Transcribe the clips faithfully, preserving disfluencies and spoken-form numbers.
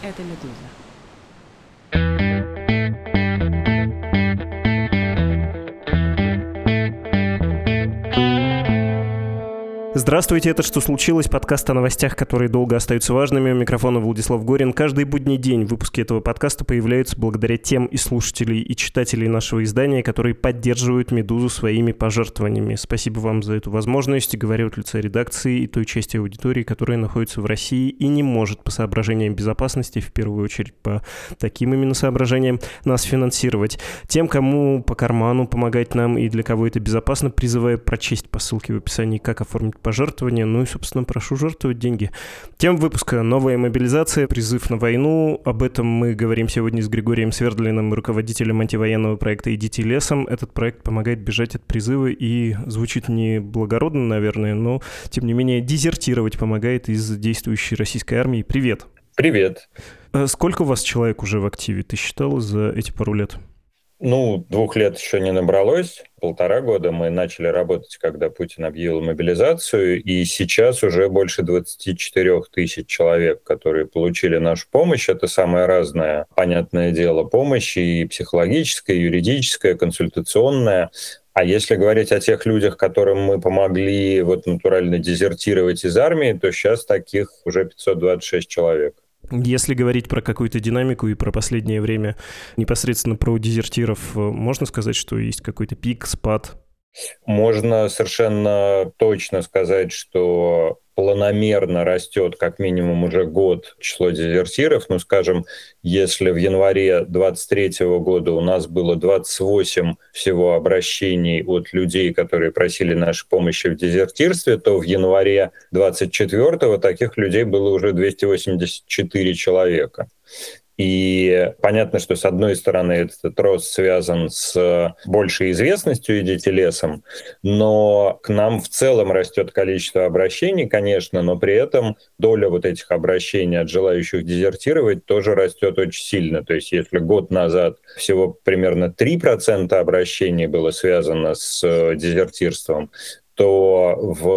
Это «Медуза». Здравствуйте, это «Что случилось?» Подкаст о новостях, которые долго остаются важными. У микрофона Владислав Горин. Каждый будний день выпуски этого подкаста появляются благодаря тем и слушателей, и читателей нашего издания, которые поддерживают «Медузу» своими пожертвованиями. Спасибо вам за эту возможность. Говорю от лица редакции и той части аудитории, которая находится в России и не может по соображениям безопасности, в первую очередь по таким именно соображениям, нас финансировать. Тем, кому по карману помогать нам и для кого это безопасно, призываю прочесть по ссылке в описании, как оформить пожертвования, ну и, собственно, прошу жертвовать деньги. Тема выпуска: новая мобилизация, призыв на войну. Об этом мы говорим сегодня с Григорием Свердлиным, руководителем антивоенного проекта «Идите лесом». Этот проект помогает бежать от призыва и звучит не благородно, наверное, но, тем не менее, дезертировать помогает из действующей российской армии. Привет. Привет. Сколько у вас человек уже в активе? Ты считал за эти пару лет? Ну, двух лет еще не набралось. Полтора года мы начали работать, когда Путин объявил мобилизацию, и сейчас уже больше двадцать четыре тысячи человек, которые получили нашу помощь. Это самое разное, понятное дело, помощь и психологическая, и юридическая, консультационная. А если говорить о тех людях, которым мы помогли вот натурально дезертировать из армии, то сейчас таких уже пятьсот двадцать шесть человек. Если говорить про какую-то динамику и про последнее время, непосредственно про дезертиров, можно сказать, что есть какой-то пик, спад? Можно совершенно точно сказать, что планомерно растет как минимум уже год число дезертиров. Ну, скажем, если в январе двадцать третьего года у нас было двадцать восемь всего обращений от людей, которые просили нашей помощи в дезертирстве, то в январе двадцать четвёртого таких людей было уже двести восемьдесят четыре человека. И понятно, что с одной стороны этот рост связан с большей известностью «Идите лесом», но к нам в целом растет количество обращений, конечно, но при этом доля вот этих обращений от желающих дезертировать тоже растет очень сильно. То есть если год назад всего примерно три процента обращений было связано с дезертирством, то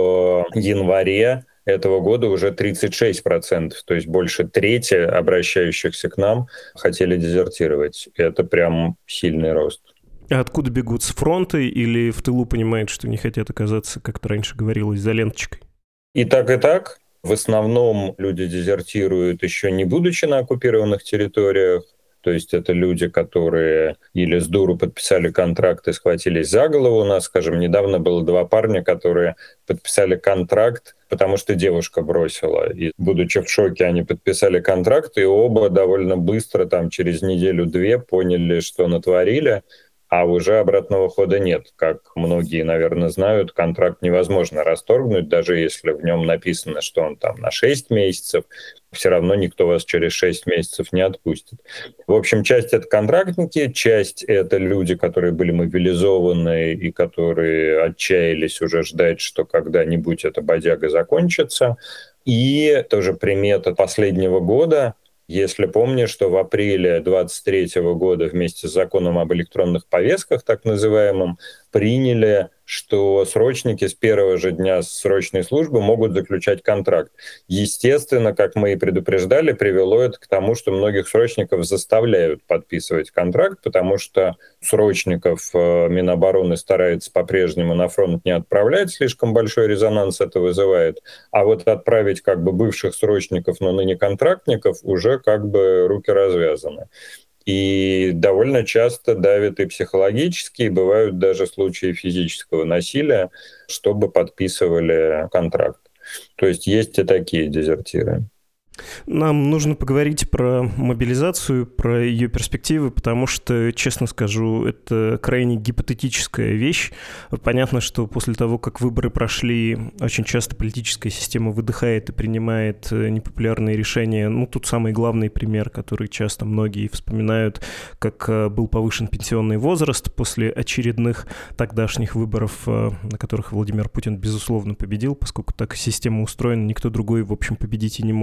в январе этого года уже тридцать шесть процентов, то есть больше трети обращающихся к нам хотели дезертировать. Это прям сильный рост. А откуда бегут? С фронта или в тылу понимают, что не хотят оказаться, как-то раньше говорилось, за ленточкой? И так, и так. В основном люди дезертируют еще не будучи на оккупированных территориях. То есть это люди, которые или с дуру подписали контракт и схватились за голову. У нас, скажем, недавно было два парня, которые подписали контракт, потому что девушка бросила. И, будучи в шоке, они подписали контракт, и оба довольно быстро, там, через неделю-две, поняли, что натворили, а уже обратного хода нет. Как многие, наверное, знают, контракт невозможно расторгнуть, даже если в нем написано, что он там на шесть месяцев, все равно никто вас через шесть месяцев не отпустит. В общем, часть — это контрактники, часть — это люди, которые были мобилизованы и которые отчаялись уже ждать, что когда-нибудь эта бодяга закончится. И тоже примета последнего года. Если помнишь, что в апреле двадцать третьего года вместе с законом об электронных повестках, так называемым, приняли, что срочники с первого же дня срочной службы могут заключать контракт. Естественно, как мы и предупреждали, привело это к тому, что многих срочников заставляют подписывать контракт, потому что срочников Минобороны старается по-прежнему на фронт не отправлять, слишком большой резонанс это вызывает, а вот отправить как бы бывших срочников, но ныне контрактников, уже как бы руки развязаны. И довольно часто давят и психологически, и бывают даже случаи физического насилия, чтобы подписывали контракт. То есть есть и такие дезертиры. Нам нужно поговорить про мобилизацию, про ее перспективы, потому что, честно скажу, это крайне гипотетическая вещь. Понятно, что после того, как выборы прошли, очень часто политическая система выдыхает и принимает непопулярные решения. Ну, тут самый главный пример, который часто многие вспоминают, как был повышен пенсионный возраст после очередных тогдашних выборов, на которых Владимир Путин, безусловно, победил, поскольку так система устроена, никто другой, в общем, победить и не может, и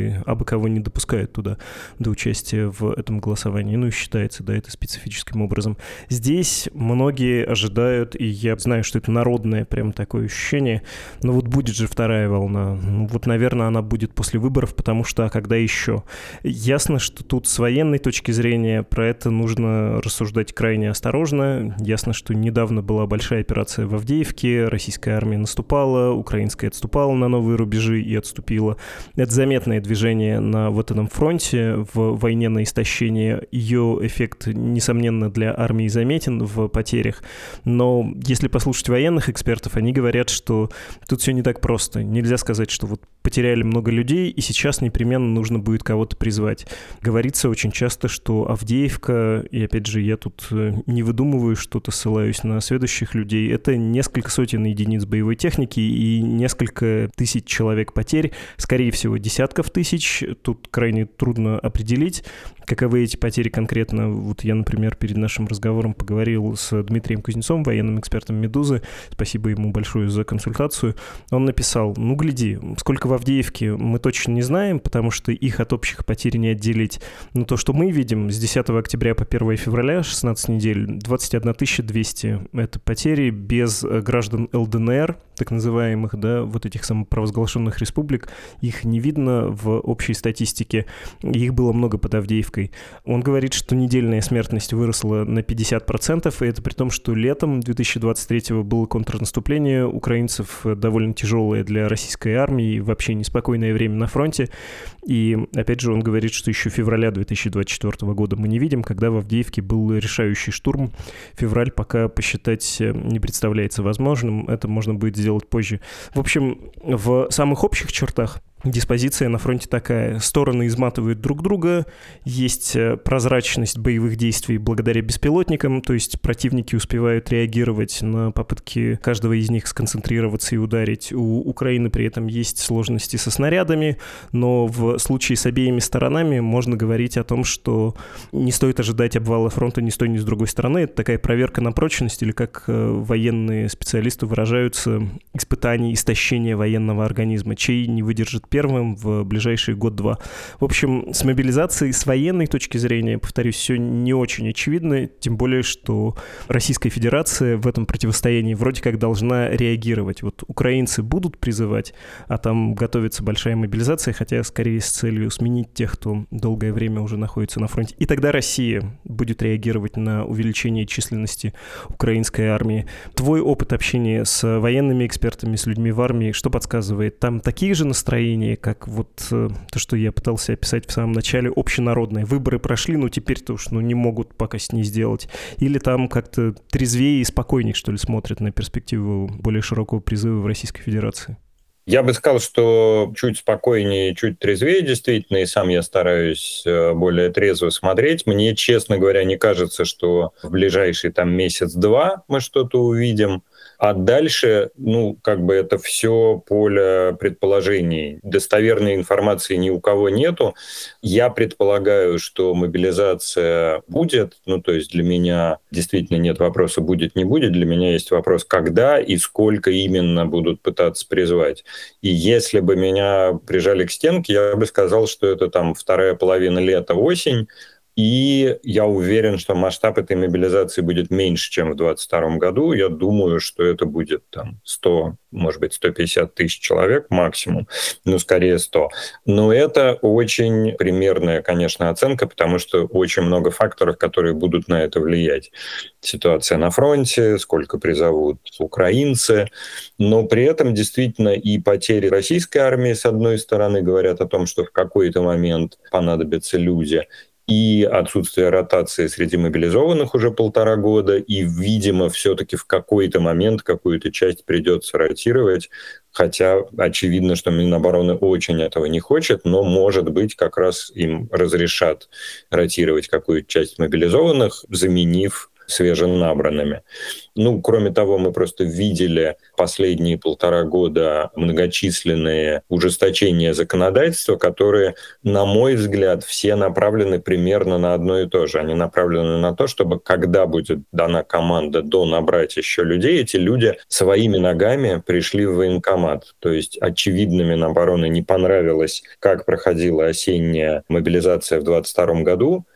и абы кого не допускают туда до участия в этом голосовании. Ну и считается, да, это специфическим образом. Здесь многие ожидают, и я знаю, что это народное прям такое ощущение, но вот будет же вторая волна. Ну вот, наверное, она будет после выборов, потому что а когда еще? Ясно, что тут с военной точки зрения про это нужно рассуждать крайне осторожно. Ясно, что недавно была большая операция в Авдеевке, российская армия наступала, украинская отступала на новые рубежи и отступила. Это заметное движение на вот этом фронте в войне на истощение. Ее эффект, несомненно, для армии заметен в потерях. Но если послушать военных экспертов, они говорят, что тут все не так просто. Нельзя сказать, что вот потеряли много людей, и сейчас непременно нужно будет кого-то призвать. Говорится очень часто, что Авдеевка, и опять же, я тут не выдумываю что-то, ссылаюсь на сведущих людей, это несколько сотен единиц боевой техники и несколько тысяч человек потерь, скорее всего, десятков тысяч. Тут крайне трудно определить, каковы эти потери конкретно. Вот я, например, перед нашим разговором поговорил с Дмитрием Кузнецовым, военным экспертом «Медузы». Спасибо ему большое за консультацию. Он написал: ну, гляди, сколько в Авдеевке мы точно не знаем, потому что их от общих потерь не отделить. Но то, что мы видим с десятого октября по первое февраля, шестнадцать недель, двадцать одна тысяча двести. Это потери без граждан эл дэ эн эр, так называемых, да, вот этих самопровозглашенных республик. Их не видно в общей статистике. Их было много под Авдеевкой. Он говорит, что недельная смертность выросла на пятьдесят процентов, и это при том, что летом две тысячи двадцать третьего было контрнаступление украинцев довольно тяжелое для российской армии, вообще неспокойное время на фронте. И опять же он говорит, что еще февраля две тысячи двадцать четвёртого года мы не видим, когда в Авдеевке был решающий штурм. Февраль пока посчитать не представляется возможным, это можно будет сделать позже. В общем, в самых общих чертах диспозиция на фронте такая. Стороны изматывают друг друга, есть прозрачность боевых действий благодаря беспилотникам, то есть противники успевают реагировать на попытки каждого из них сконцентрироваться и ударить. У Украины при этом есть сложности со снарядами, но в случае с обеими сторонами можно говорить о том, что не стоит ожидать обвала фронта ни с той, ни с другой стороны. Это такая проверка на прочность, или, как военные специалисты выражаются, испытание истощения военного организма, чей не выдержит первым в ближайший год-два. В общем, с мобилизацией, с военной точки зрения, повторюсь, все не очень очевидно, тем более, что Российская Федерация в этом противостоянии вроде как должна реагировать. Вот украинцы будут призывать, а там готовится большая мобилизация, хотя скорее с целью сменить тех, кто долгое время уже находится на фронте. И тогда Россия будет реагировать на увеличение численности украинской армии. Твой опыт общения с военными экспертами, с людьми в армии, что подсказывает? Там такие же настроения, как вот э, то, что я пытался описать в самом начале, общенародные. Выборы прошли, но теперь-то уж ну, не могут пока с ней сделать. Или там как-то трезвее и спокойнее, что ли, смотрят на перспективу более широкого призыва в Российской Федерации? Я бы сказал, что чуть спокойнее, чуть трезвее, действительно, и сам я стараюсь более трезво смотреть. Мне, честно говоря, не кажется, что в ближайший там месяц-два мы что-то увидим. А дальше, ну, как бы это все поле предположений. Достоверной информации ни у кого нету. Я предполагаю, что мобилизация будет. Ну, то есть для меня действительно нет вопроса будет, не будет. Для меня есть вопрос, когда и сколько именно будут пытаться призвать. И если бы меня прижали к стенке, я бы сказал, что это там вторая половина лета, осень. И я уверен, что масштаб этой мобилизации будет меньше, чем в двадцать втором году. Я думаю, что это будет там сто, может быть, сто пятьдесят тысяч человек максимум, ну, скорее сто. Но это очень примерная, конечно, оценка, потому что очень много факторов, которые будут на это влиять. Ситуация на фронте, сколько призовут украинцы. Но при этом действительно и потери российской армии, с одной стороны, говорят о том, что в какой-то момент понадобятся люди, и отсутствие ротации среди мобилизованных уже полтора года, и, видимо, все-таки в какой-то момент какую-то часть придется ротировать, хотя очевидно, что Минобороны очень этого не хочет, но, может быть, как раз им разрешат ротировать какую-то часть мобилизованных, заменив свеженабранными. Ну, кроме того, мы просто видели последние полтора года многочисленные ужесточения законодательства, которые, на мой взгляд, все направлены примерно на одно и то же. Они направлены на то, чтобы, когда будет дана команда донабрать еще людей, эти люди своими ногами пришли в военкомат. То есть очевидно, Минобороны не понравилось, как проходила осенняя мобилизация в двадцать втором году.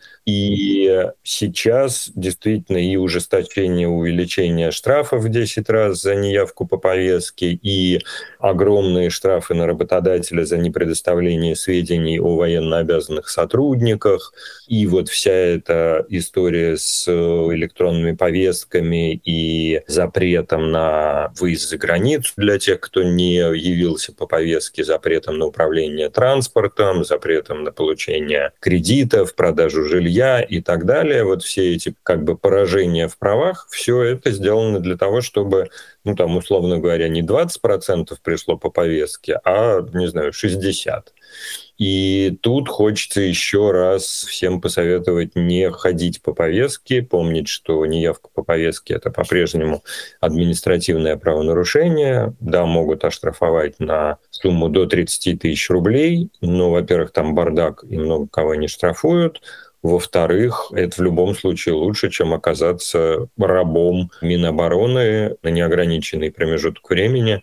И сейчас действительно и ужесточение, увеличение штрафов в десять раз за неявку по повестке, и огромные штрафы на работодателя за непредоставление сведений о военнообязанных сотрудниках, и вот вся эта история с электронными повестками и запретом на выезд за границу для тех, кто не явился по повестке, запретом на управление транспортом, запретом на получение кредитов, продажу жилья и так далее. Вот все эти как бы поражения в правах, все это сделано для того, чтобы, ну там, условно говоря, не двадцать процентов пришло по повестке, а, не знаю, шестьдесят процентов. И тут хочется еще раз всем посоветовать не ходить по повестке, помнить, что неявка по повестке – это по-прежнему административное правонарушение. Да, могут оштрафовать на сумму до тридцать тысяч рублей, но, во-первых, там бардак и много кого не штрафуют. Во-вторых, это в любом случае лучше, чем оказаться рабом Минобороны на неограниченный промежуток времени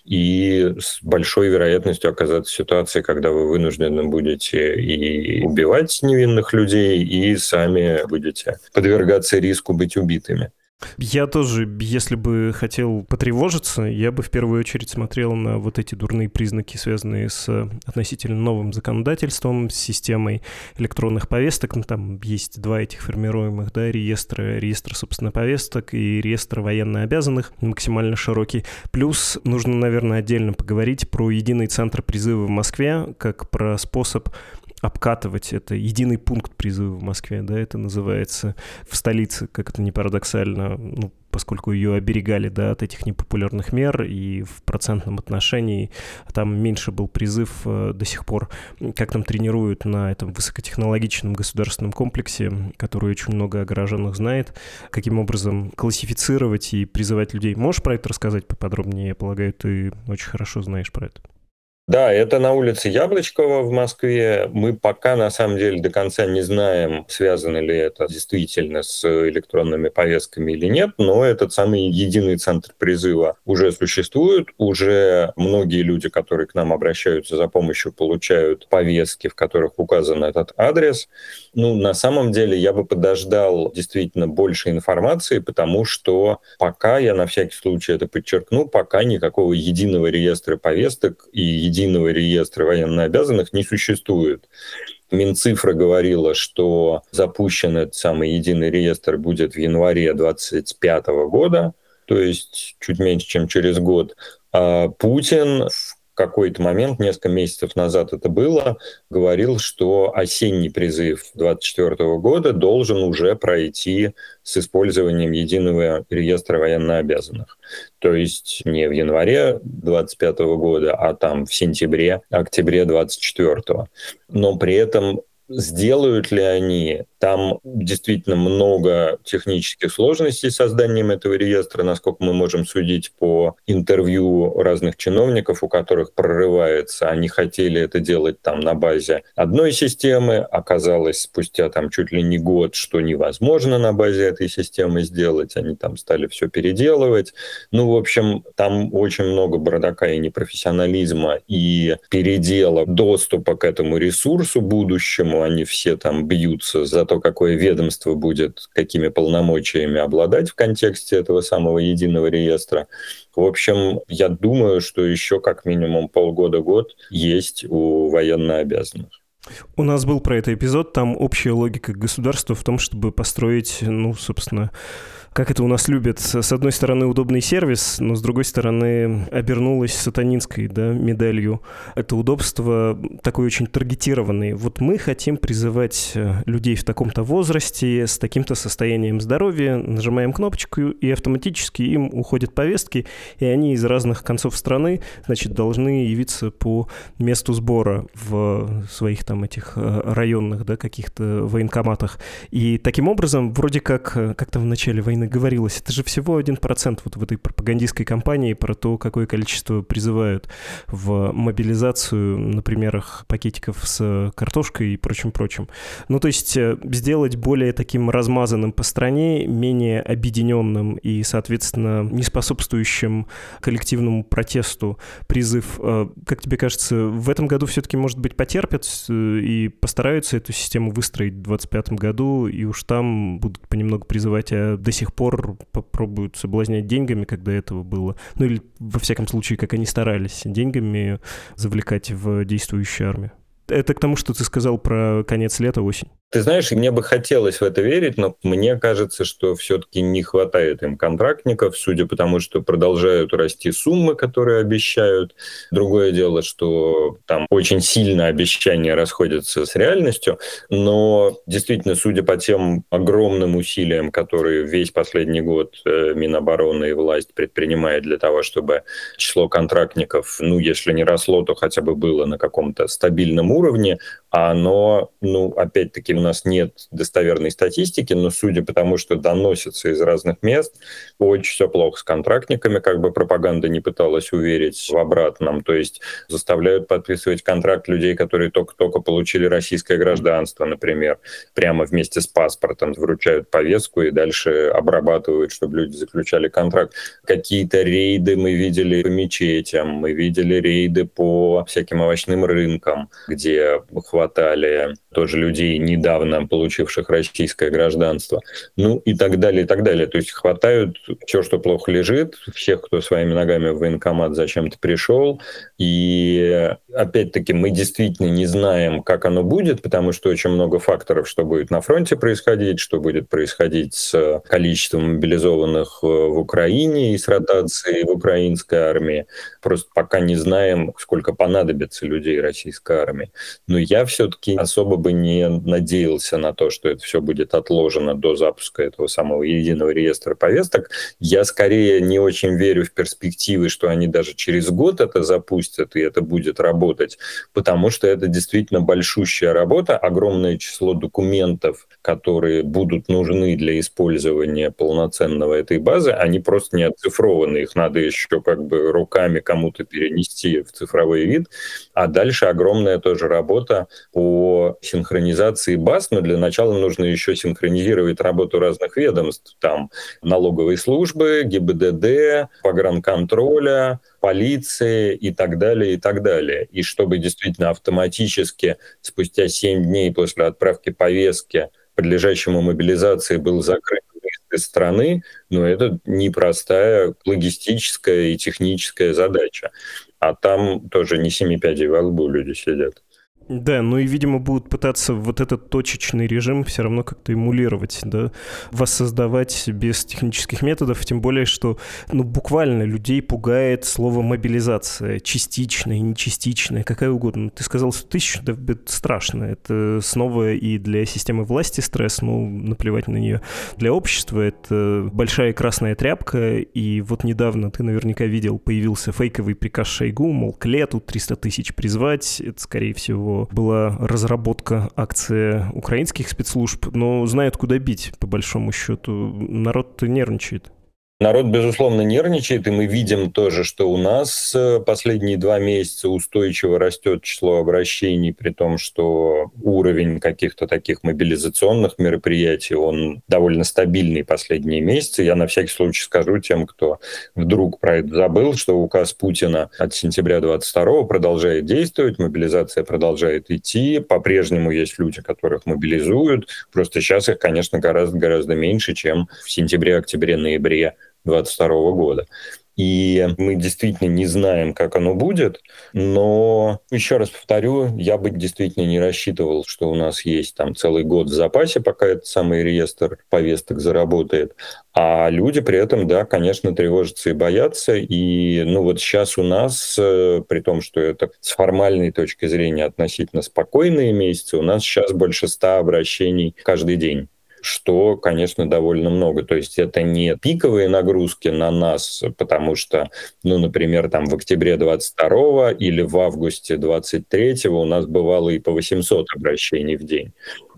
и с большой вероятностью оказаться в ситуации, когда вы вынуждены будете и убивать невинных людей, и сами будете подвергаться риску быть убитыми. Я тоже, если бы хотел потревожиться, я бы в первую очередь смотрел на вот эти дурные признаки, связанные с относительно новым законодательством, с системой электронных повесток. Ну, там есть два этих формируемых, да, реестра, реестр, собственно, повесток и реестр военнообязанных, максимально широкий. Плюс нужно, наверное, отдельно поговорить про единый центр призыва в Москве, как про способ обкатывать это, единый пункт призыва в Москве, да, это называется в столице, как это ни парадоксально, ну, поскольку ее оберегали, да, от этих непопулярных мер, и в процентном отношении там меньше был призыв э, до сих пор. Как там тренируют на этом высокотехнологичном государственном комплексе, который очень много о горожанах знает, каким образом классифицировать и призывать людей. Можешь про это рассказать поподробнее? Я полагаю, ты очень хорошо знаешь про это. Да, это на улице Яблочкова в Москве. Мы пока, на самом деле, до конца не знаем, связано ли это действительно с электронными повестками или нет, но этот самый единый центр призыва уже существует. Уже многие люди, которые к нам обращаются за помощью, получают повестки, в которых указан этот адрес. Ну, на самом деле, я бы подождал действительно больше информации, потому что пока, я на всякий случай это подчеркну, пока никакого единого реестра повесток и единого единого реестра военнообязанных не существует. Минцифра говорила, что запущен этот самый единый реестр будет в январе двадцать пятого года, то есть чуть меньше, чем через год. А Путин в какой-то момент, несколько месяцев назад это было, говорил, что осенний призыв двадцать четвёртого года должен уже пройти с использованием единого реестра военнообязанных. То есть не в январе двадцать пятого года, а там в сентябре, октябре двадцать четвёртого. Но при этом сделают ли они? Там действительно много технических сложностей с созданием этого реестра, насколько мы можем судить по интервью разных чиновников, у которых прорывается. Они хотели это делать там на базе одной системы, оказалось спустя там чуть ли не год, что невозможно на базе этой системы сделать. Они там стали все переделывать. Ну, в общем, там очень много бардака и непрофессионализма, и передела доступа к этому ресурсу будущему. Они все там бьются за то, какое ведомство будет какими полномочиями обладать в контексте этого самого единого реестра. В общем, я думаю, что еще как минимум полгода-год есть у военнообязанных. У нас был про это эпизод, там общая логика государства в том, чтобы построить, ну, собственно, как это у нас любят, с одной стороны удобный сервис, но с другой стороны обернулось сатанинской, да, медалью. Это удобство такое очень таргетированное. Вот мы хотим призывать людей в таком-то возрасте, с таким-то состоянием здоровья, нажимаем кнопочку, и автоматически им уходят повестки, и они из разных концов страны, значит, должны явиться по месту сбора в своих там этих районных, да, каких-то военкоматах. И таким образом, вроде как, как там в начале войны говорилось, это же всего один процент вот в этой пропагандистской кампании про то, какое количество призывают в мобилизацию на примерах пакетиков с картошкой и прочим-прочим. Ну, то есть сделать более таким размазанным по стране, менее объединенным и, соответственно, не способствующим коллективному протесту призыв. Как тебе кажется, в этом году все-таки, может быть, потерпят и постараются эту систему выстроить в двадцать пятом году, и уж там будут понемногу призывать, а до сих пор попробуют соблазнять деньгами, как до этого было. Ну или, во всяком случае, как они старались, деньгами завлекать в действующую армию. Это к тому, что ты сказал про конец лета, осень. Ты знаешь, мне бы хотелось в это верить, но мне кажется, что все-таки не хватает им контрактников, судя по тому, что продолжают расти суммы, которые обещают. Другое дело, что там очень сильно обещания расходятся с реальностью, но действительно, судя по тем огромным усилиям, которые весь последний год Минобороны и власть предпринимает для того, чтобы число контрактников, ну, если не росло, то хотя бы было на каком-то стабильном уровне, а оно, ну, опять-таки, у нас нет достоверной статистики, но судя по тому, что доносится из разных мест, очень все плохо с контрактниками, как бы пропаганда не пыталась уверить в обратном. То есть заставляют подписывать контракт людей, которые только-только получили российское гражданство, например, прямо вместе с паспортом вручают повестку и дальше обрабатывают, чтобы люди заключали контракт. Какие-то рейды мы видели по мечетям, мы видели рейды по всяким овощным рынкам, где хватали тоже людей, недавно получивших российское гражданство, ну и так далее, и так далее. То есть хватают все, что плохо лежит, всех, кто своими ногами в военкомат зачем-то пришел. И опять-таки мы действительно не знаем, как оно будет, потому что очень много факторов, что будет на фронте происходить, что будет происходить с количеством мобилизованных в Украине и с ротацией в украинской армии. Просто пока не знаем, сколько понадобится людей российской армии. Но я все-таки особо бы не надеялся на то, что это все будет отложено до запуска этого самого единого реестра повесток. Я скорее не очень верю в перспективы, что они даже через год это запустят, и это будет работать, потому что это действительно большущая работа, огромное число документов, которые будут нужны для использования полноценного этой базы, они просто не оцифрованы, их надо еще как бы руками кому-то перенести в цифровой вид, а дальше огромная тоже работа по синхронизации баз, но для начала нужно еще синхронизировать работу разных ведомств, там налоговой службы, ГИБДД, погранконтроля, полиции и так далее, и так далее. И чтобы действительно автоматически спустя семь дней после отправки повестки, подлежащему мобилизации, был закрыт выезд из страны, но это непростая логистическая и техническая задача. А там тоже не семи пядей во лбу люди сидят. Да, ну и, видимо, будут пытаться вот этот точечный режим все равно как-то эмулировать, да, воссоздавать без технических методов, тем более, что, ну, буквально людей пугает слово мобилизация, частичная, нечастичная, какая угодно. Ты сказал сто тысяч, да, это страшно, это снова и для системы власти стресс, ну, наплевать на нее. Для общества это большая красная тряпка, и вот недавно ты наверняка видел, появился фейковый приказ Шойгу, мол, к лету триста тысяч призвать, это, скорее всего, была разработка акции украинских спецслужб, но знают, куда бить, по большому счету. Народ-то нервничает. Народ, безусловно, нервничает, и мы видим тоже, что у нас последние два месяца устойчиво растет число обращений, при том, что уровень каких-то таких мобилизационных мероприятий, он довольно стабильный последние месяцы. Я на всякий случай скажу тем, кто вдруг про это забыл, что указ Путина от сентября двадцать второго продолжает действовать, мобилизация продолжает идти, по-прежнему есть люди, которых мобилизуют, просто сейчас их, конечно, гораздо-гораздо меньше, чем в сентябре, октябре, ноябре двадцать второго года. И мы действительно не знаем, как оно будет, но, еще раз повторю, я бы действительно не рассчитывал, что у нас есть там целый год в запасе, пока этот самый реестр повесток заработает. А люди при этом, да, конечно, тревожатся и боятся. И ну вот сейчас у нас, при том, что это с формальной точки зрения относительно спокойные месяцы, у нас сейчас больше ста обращений каждый день, что, конечно, довольно много. То есть это не пиковые нагрузки на нас, потому что, ну, например, там в октябре двадцать второго или в августе двадцать третьего у нас бывало и по восемьсот обращений в день.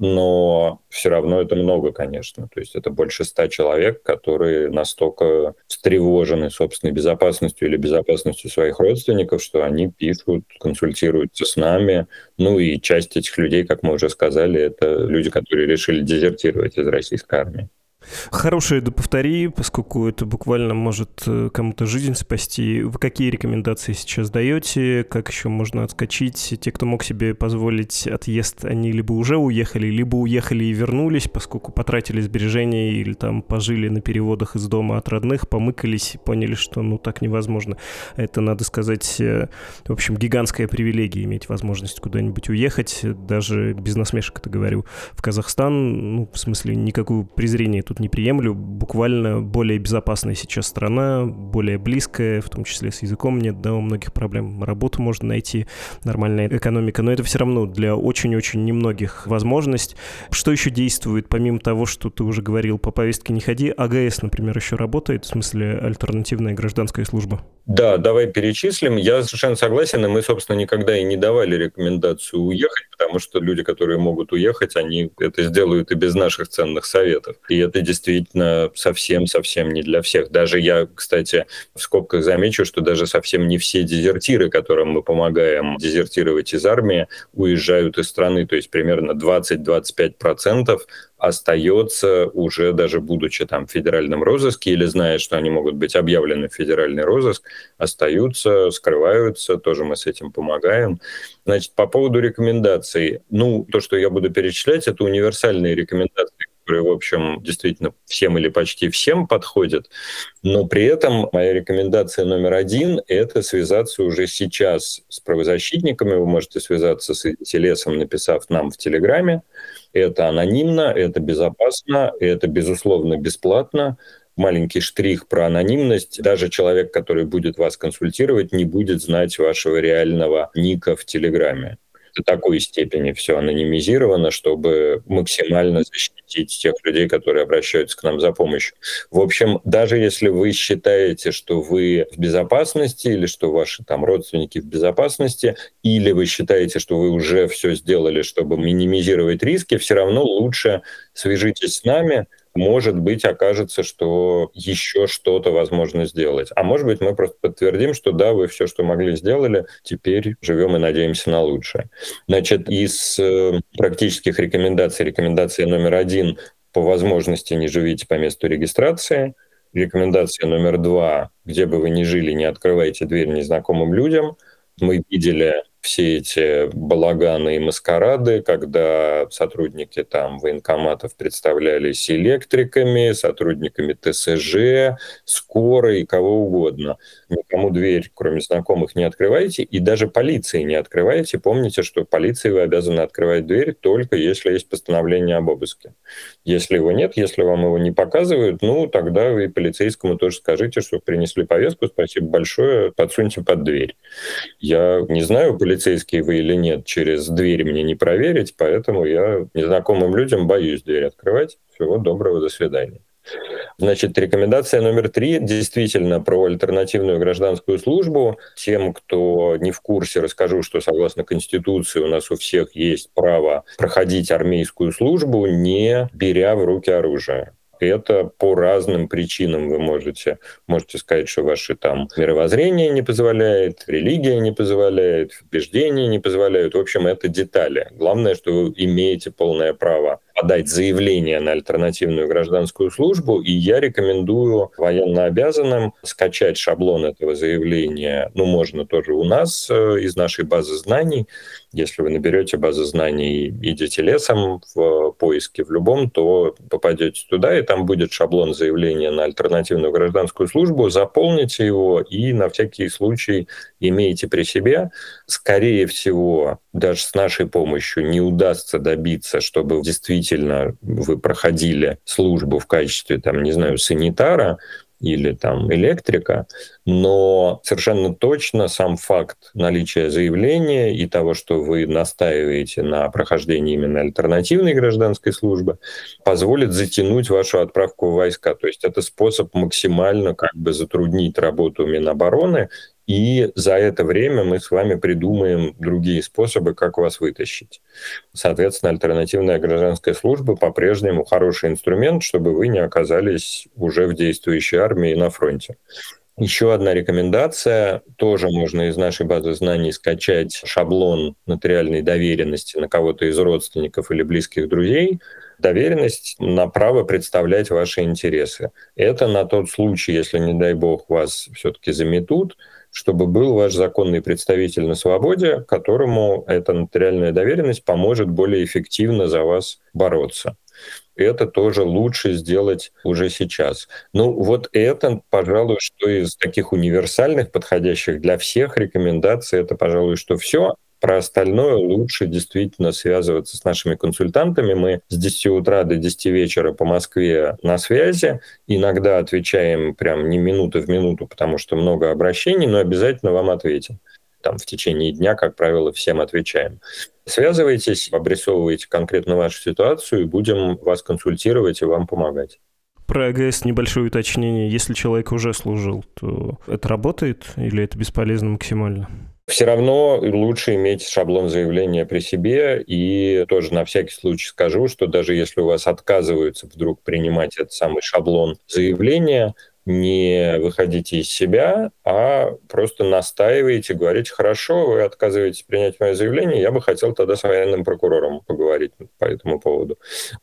Но все равно это много, конечно. То есть это больше ста человек, которые настолько встревожены собственной безопасностью или безопасностью своих родственников, что они пишут, консультируются с нами. Ну и часть этих людей, как мы уже сказали, это люди, которые решили дезертировать из российской армии. Хорошее да повтори, поскольку это буквально может кому-то жизнь спасти. Вы какие рекомендации сейчас даете? Как еще можно отскочить? Те, кто мог себе позволить отъезд, они либо уже уехали, либо уехали и вернулись, поскольку потратили сбережения или там пожили на переводах из дома от родных, помыкались и поняли, что ну так невозможно. Это, надо сказать, в общем, гигантская привилегия иметь возможность куда-нибудь уехать, даже без насмешек это говорю. В Казахстан, ну, в смысле, никакого презрения тут не приемлю. Буквально более безопасная сейчас страна, более близкая, в том числе с языком нет, да, у многих проблем. Работу можно найти, нормальная экономика, но это все равно для очень-очень немногих возможность. Что еще действует, помимо того, что ты уже говорил, по повестке не ходи? АГС, например, еще работает, в смысле альтернативная гражданская служба? Да, давай перечислим. Я совершенно согласен, и мы, собственно, никогда и не давали рекомендацию уехать, потому что люди, которые могут уехать, они это сделают и без наших ценных советов. И это действительно совсем-совсем не для всех. Даже я, кстати, в скобках замечу, что даже совсем не все дезертиры, которым мы помогаем дезертировать из армии, уезжают из страны. То есть примерно двадцать-двадцать пять процентов остается уже даже будучи там в федеральном розыске или зная, что они могут быть объявлены в федеральный розыск, остаются, скрываются, тоже мы с этим помогаем. Значит, по поводу рекомендаций. Ну, то, что я буду перечислять, это универсальные рекомендации, которые, в общем, действительно всем или почти всем подходят. Но при этом моя рекомендация номер один — это связаться уже сейчас с правозащитниками. Вы можете связаться с Телесом, написав нам в Телеграме. Это анонимно, это безопасно, это, безусловно, бесплатно. Маленький штрих про анонимность. Даже человек, который будет вас консультировать, не будет знать вашего реального ника в Телеграме. До такой степени все анонимизировано, чтобы максимально защитить тех людей, которые обращаются к нам за помощью. В общем, даже если вы считаете, что вы в безопасности, или что ваши там родственники в безопасности, или вы считаете, что вы уже все сделали, чтобы минимизировать риски, все равно лучше свяжитесь с нами. Может быть, окажется, что еще что-то возможно сделать. А может быть, мы просто подтвердим, что да, вы все, что могли, сделали, теперь живем и надеемся на лучшее. Значит, из э, практических рекомендаций, рекомендация номер один — по возможности не живите по месту регистрации. Рекомендация номер два: где бы вы ни жили, не открывайте дверь незнакомым людям. Мы видели все эти балаганы и маскарады, когда сотрудники там военкоматов представлялись электриками, сотрудниками ТСЖ, скорой, кого угодно. Никому дверь, кроме знакомых, не открывайте, и даже полиции не открывайте. Помните, что полиции вы обязаны открывать дверь только если есть постановление об обыске. Если его нет, если вам его не показывают, ну, тогда вы полицейскому тоже скажите, что принесли повестку, спасибо большое, подсуньте под дверь. Я не знаю, полицейские вы или нет, через дверь мне не проверить, поэтому я незнакомым людям боюсь дверь открывать. Всего доброго, до свидания. Значит, рекомендация номер три действительно про альтернативную гражданскую службу. Тем, кто не в курсе, расскажу, что согласно Конституции у нас у всех есть право проходить армейскую службу, не беря в руки оружие. Это по разным причинам вы можете, можете сказать, что ваше там мировоззрение не позволяет, религия не позволяет, убеждения не позволяют. В общем, это детали. Главное, что вы имеете полное право подать заявление на альтернативную гражданскую службу, и я рекомендую военнообязанным скачать шаблон этого заявления. Ну, можно тоже у нас из нашей базы знаний. Если вы наберете базу знаний, идете лесом в поиске в любом, то попадете туда, и там будет шаблон заявления на альтернативную гражданскую службу. Заполните его и на всякий случай имейте при себе. Скорее всего, даже с нашей помощью не удастся добиться, чтобы действительно вы проходили службу в качестве, там, не знаю, санитара или там электрика, но совершенно точно сам факт наличия заявления и того, что вы настаиваете на прохождении именно альтернативной гражданской службы, позволит затянуть вашу отправку в войска. То есть это способ максимально как бы затруднить работу Минобороны, и за это время мы с вами придумаем другие способы, как вас вытащить. Соответственно, альтернативная гражданская служба по-прежнему хороший инструмент, чтобы вы не оказались уже в действующей армии на фронте. Еще одна рекомендация. Тоже можно из нашей базы знаний скачать шаблон нотариальной доверенности на кого-то из родственников или близких друзей. Доверенность на право представлять ваши интересы. Это на тот случай, если, не дай бог, вас все-таки заметут, чтобы был ваш законный представитель на свободе, которому эта нотариальная доверенность поможет более эффективно за вас бороться. Это тоже лучше сделать уже сейчас. Ну вот это, пожалуй, что из таких универсальных, подходящих для всех рекомендаций, это, пожалуй, что все. Про остальное лучше действительно связываться с нашими консультантами. Мы с десяти утра до десяти вечера по Москве на связи. Иногда отвечаем прям не минуты в минуту, потому что много обращений, но обязательно вам ответим. Там в течение дня, как правило, всем отвечаем. Связывайтесь, обрисовывайте конкретно вашу ситуацию, и будем вас консультировать и вам помогать. Про АГС небольшое уточнение. Если человек уже служил, то это работает или это бесполезно максимально? Все равно лучше иметь шаблон заявления при себе. И тоже на всякий случай скажу, что даже если у вас отказываются вдруг принимать этот самый шаблон заявления, не выходите из себя, а просто настаиваете, говорите: хорошо, вы отказываетесь принять мое заявление, я бы хотел тогда с военным прокурором поговорить по этому поводу.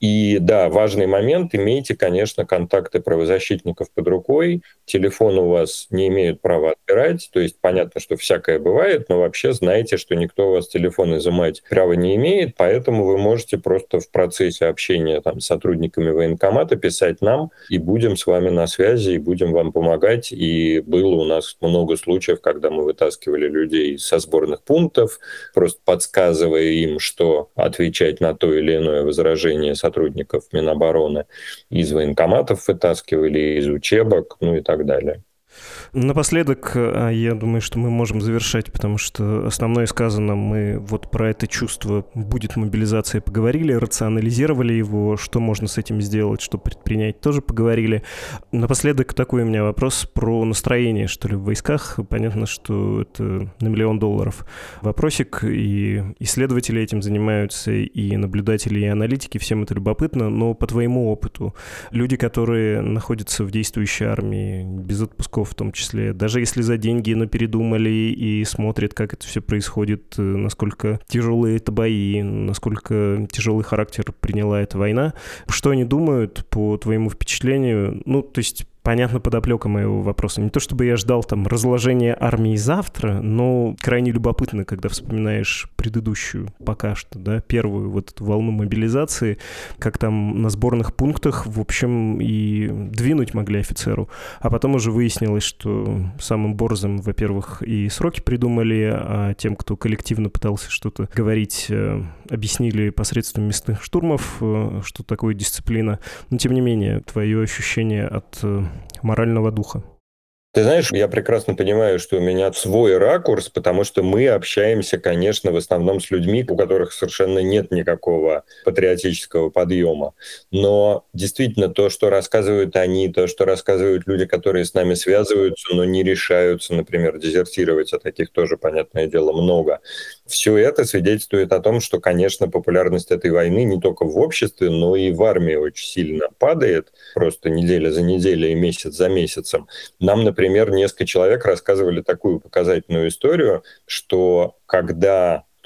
И да, важный момент, имейте, конечно, контакты правозащитников под рукой, телефон у вас не имеют права отбирать, то есть понятно, что всякое бывает, но вообще знайте, что никто у вас телефон изымать права не имеет, поэтому вы можете просто в процессе общения там, с сотрудниками военкомата писать нам, и будем с вами на связи, и будем вам помогать. И было у нас много случаев, когда мы вытаскивали людей со сборных пунктов, просто подсказывая им, что отвечать на то или иное возражение сотрудников Минобороны. Из военкоматов вытаскивали, из учебок, ну и так далее. Напоследок, я думаю, что мы можем завершать, потому что основное сказано, мы вот про это чувство «будет мобилизация» поговорили, рационализировали его, что можно с этим сделать, что предпринять, тоже поговорили. Напоследок такой у меня вопрос про настроение, что ли, в войсках. Понятно, что это на миллион долларов вопросик, и исследователи этим занимаются, и наблюдатели, и аналитики, всем это любопытно, но по твоему опыту, люди, которые находятся в действующей армии, без отпусков в том числе, даже если за деньги напередумали и смотрят, как это все происходит, насколько тяжелые это бои, насколько тяжелый характер приняла эта война, что они думают по твоему впечатлению? Ну, то есть понятно подоплека моего вопроса. Не то чтобы я ждал там разложения армии завтра, но крайне любопытно, когда вспоминаешь предыдущую пока что, да, первую вот эту волну мобилизации, как там на сборных пунктах, в общем, и двинуть могли офицеру. А потом уже выяснилось, что самым борзым, во-первых, и сроки придумали, а тем, кто коллективно пытался что-то говорить, объяснили посредством мясных штурмов, что такое дисциплина. Но, тем не менее, твое ощущение от морального духа? Ты знаешь, я прекрасно понимаю, что у меня свой ракурс, потому что мы общаемся, конечно, в основном с людьми, у которых совершенно нет никакого патриотического подъема. Но действительно то, что рассказывают они, то, что рассказывают люди, которые с нами связываются, но не решаются, например, дезертировать, а таких тоже, понятное дело, много. Все это свидетельствует о том, что, конечно, популярность этой войны не только в обществе, но и в армии очень сильно падает, просто неделя за неделей, месяц за месяцем. Нам, например, несколько человек рассказывали такую показательную историю, что когда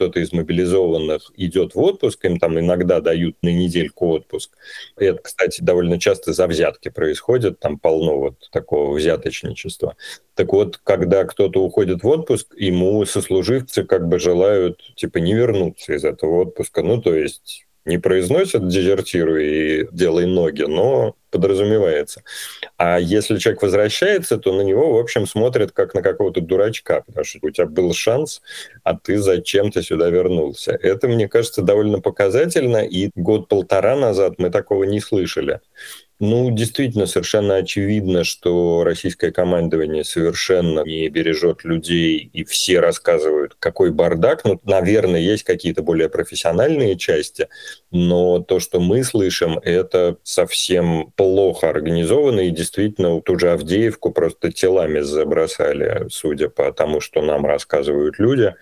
кто-то из мобилизованных идет в отпуск, им там иногда дают на недельку отпуск. И это, кстати, довольно часто за взятки происходит, там полно вот такого взяточничества. Так вот, когда кто-то уходит в отпуск, ему сослуживцы как бы желают, типа, не вернуться из этого отпуска. Ну, то есть не произносят «дезертируй и делай ноги», но подразумевается. А если человек возвращается, то на него, в общем, смотрят как на какого-то дурачка, потому что у тебя был шанс, а ты зачем-то сюда вернулся. Это, мне кажется, довольно показательно, и год-полтора назад мы такого не слышали. Ну, действительно, совершенно очевидно, что российское командование совершенно не бережет людей, и все рассказывают, какой бардак. Ну, наверное, есть какие-то более профессиональные части, но то, что мы слышим, это совсем плохо организовано, и действительно, ту же Авдеевку просто телами забросали, судя по тому, что нам рассказывают люди.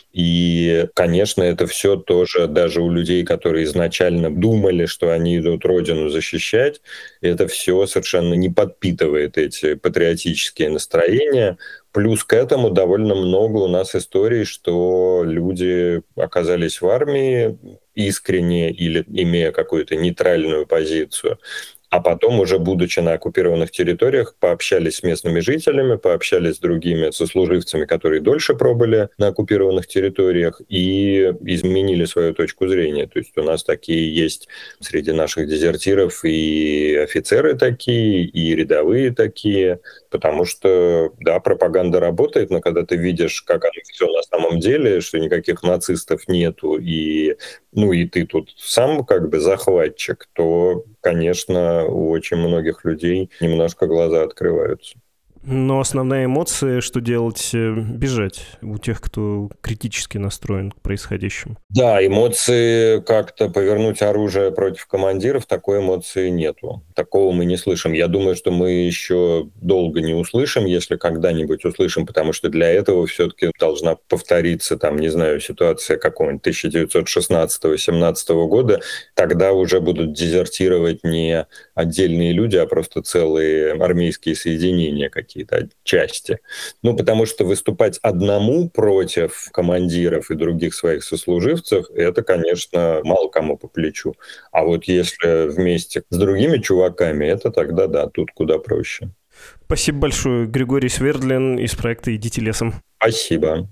И, конечно, это все тоже даже у людей, которые изначально думали, что они идут родину защищать, это все совершенно не подпитывает эти патриотические настроения. Плюс к этому довольно много у нас историй, что люди оказались в армии искренне или имея какую-то нейтральную позицию, а потом, уже будучи на оккупированных территориях, пообщались с местными жителями, пообщались с другими сослуживцами, которые дольше пробыли на оккупированных территориях, и изменили свою точку зрения. То есть у нас такие есть среди наших дезертиров и офицеры такие, и рядовые такие, потому что, да, пропаганда работает, но когда ты видишь, как оно все на самом деле, что никаких нацистов нету, и, ну, и ты тут сам как бы захватчик, то, конечно, у очень многих людей немножко глаза открываются. Но основная эмоция, что делать? Бежать у тех, кто критически настроен к происходящему. Да, эмоции как-то повернуть оружие против командиров, такой эмоции нету. Такого мы не слышим. Я думаю, что мы еще долго не услышим, если когда-нибудь услышим, потому что для этого все-таки должна повториться, там, не знаю, ситуация какого-нибудь тысяча девятьсот шестнадцатого-семнадцатого года. Тогда уже будут дезертировать не отдельные люди, а просто целые армейские соединения какие-то. какие-то части. Ну, потому что выступать одному против командиров и других своих сослуживцев, это, конечно, мало кому по плечу. А вот если вместе с другими чуваками, это тогда, да, тут куда проще. Спасибо большое. Григорий Свердлин из проекта «Идите лесом». Спасибо.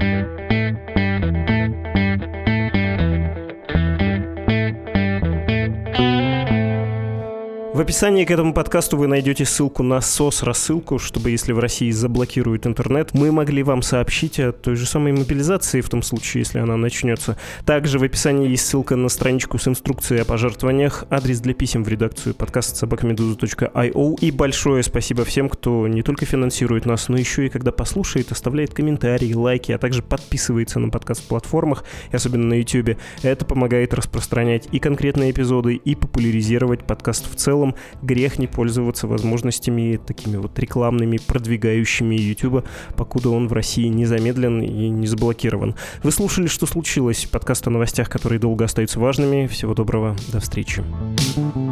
В описании к этому подкасту вы найдете ссылку на СОС-рассылку, чтобы, если в России заблокируют интернет, мы могли вам сообщить о той же самой мобилизации, в том случае, если она начнется. Также в описании есть ссылка на страничку с инструкцией о пожертвованиях, адрес для писем в редакцию подкаста собака медуза точка ай о. И большое спасибо всем, кто не только финансирует нас, но еще и когда послушает, оставляет комментарии, лайки, а также подписывается на подкаст-платформах, и особенно на YouTube. Это помогает распространять и конкретные эпизоды, и популяризировать подкаст в целом. Грех не пользоваться возможностями такими вот рекламными, продвигающими YouTube, покуда он в России не замедлен и не заблокирован. Вы слушали «Что случилось?» Подкаст о новостях, которые долго остаются важными. Всего доброго, до встречи.